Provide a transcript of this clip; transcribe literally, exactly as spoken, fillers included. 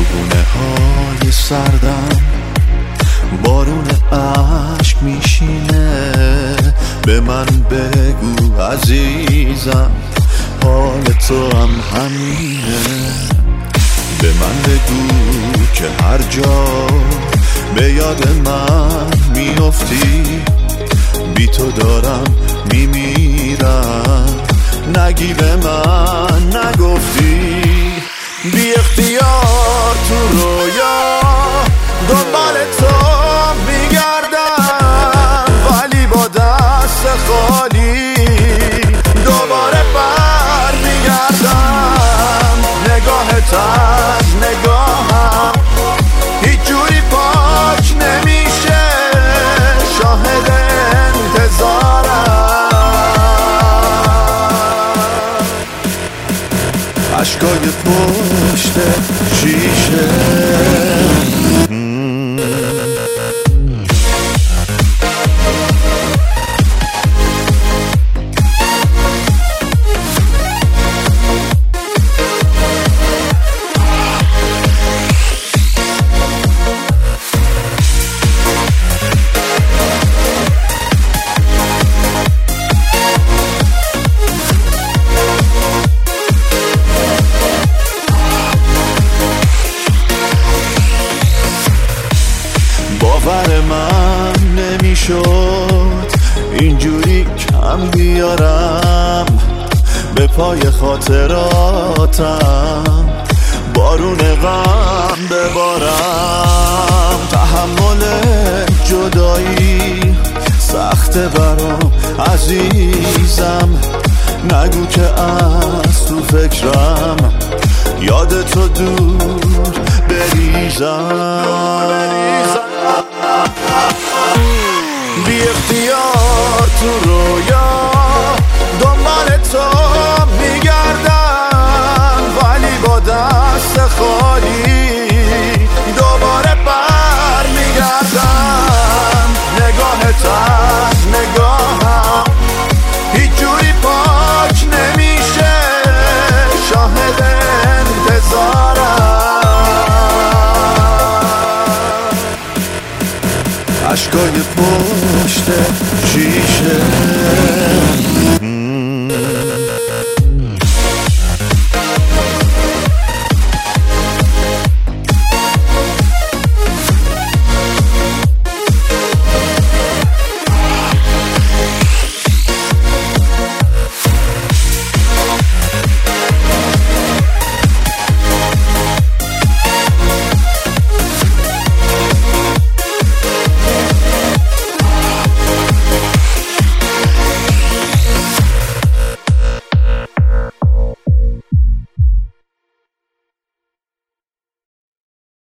صبحونه های سردم بارون عشق میشینه. به من بگو عزیزم حال تو هم همینه. به من بگو که هر جا به یاد من میافتی بی تو دارم میمیرم. نگی به من نگفتی بی اختیار تو رویا دنبال تو میگردم، ولی با دست خالی دوباره بر میگردم. نگاهت از نگاهم هیچ جوری پاک نمیشه، شاهد انتظارم. عشقای پشت شیشه باور من نمیشد اینجوری کم بیارم به پای خاطراتم، بارون غم ببارم. تحمل جدایی سخته برام عزیزم، نگو که از تو فکرم یاد تو دور بریزم. بی اختیار تو رویا دنبال تو میگردم، ولی با دست خالی دوباره بر میگردم. نگاهت از نگاهم هیچ جوری پاک نمیشه، شاهد انتظارم. عشقای پشت شیشه